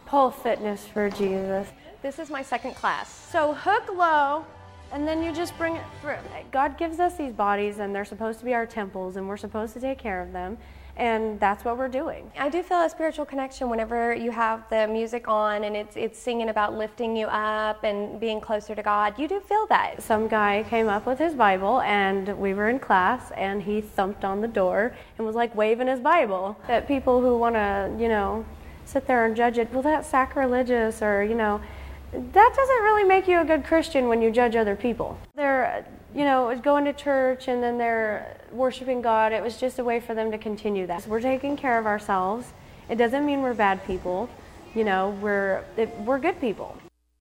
Pole fitness for Jesus. This is my second class. So hook low, and then you just bring it through. God gives us these bodies, and they're supposed to be our temples, and we're supposed to take care of them. And that's what we're doing. I do feel a spiritual connection whenever you have the music on and it's singing about lifting you up and being closer to God. You do feel that. Some guy came up with his Bible, and we were in class, and he thumped on the door and was like waving his Bible. That people who want to, sit there and judge it, well, that's sacrilegious, or, that doesn't really make you a good Christian when you judge other people. They're, going to church and then they're worshiping God. It was just a way for them to continue that. We're taking care of ourselves. It doesn't mean we're bad people. We're good people.